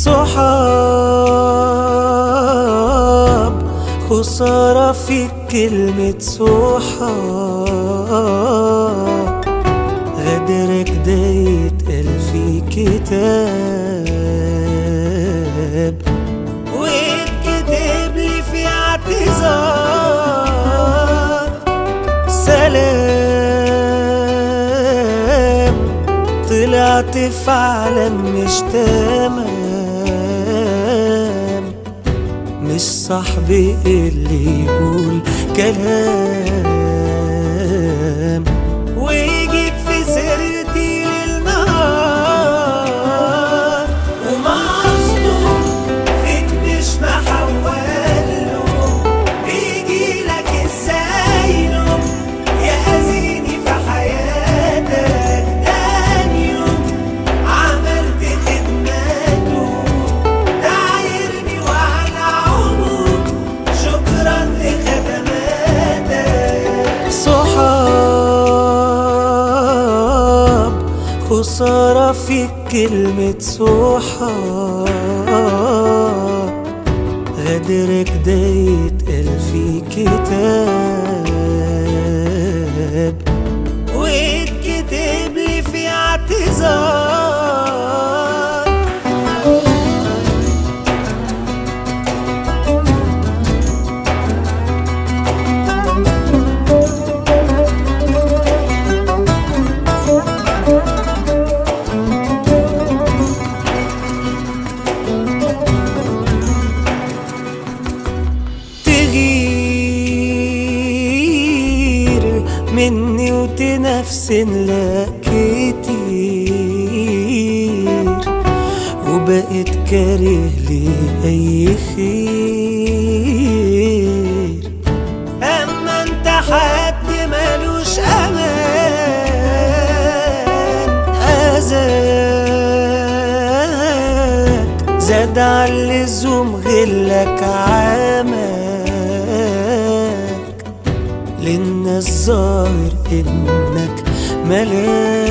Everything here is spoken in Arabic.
صحاب خسارة في كلمة صحاب، غدرك ده يتقال في كتاب ويتكتب لي في اعتذار. سلام طلعت فعلا مش تمام، مش صاحبي اللي يقول كلام ويجيب في سيرتي للنهار، ومصدوم فيك مش محوله، بيجيلك ازاي نوم يأذيني في حياتك. تاني يوم عملت خدماته دايرني وعلى عمره، شكرا لخدماتك. صحاب خسارة في كلمة صحاب، غدرك ده يتقال في كتاب ويتكتب لي في اعتذار. تغير مني وتنفسن لك كتير، وبقيت كاره لي اي خير. اما انت حد ملوش امان، اذاك زاد على اللزوم، غلك عماك للناس ظاهر انك ملاك.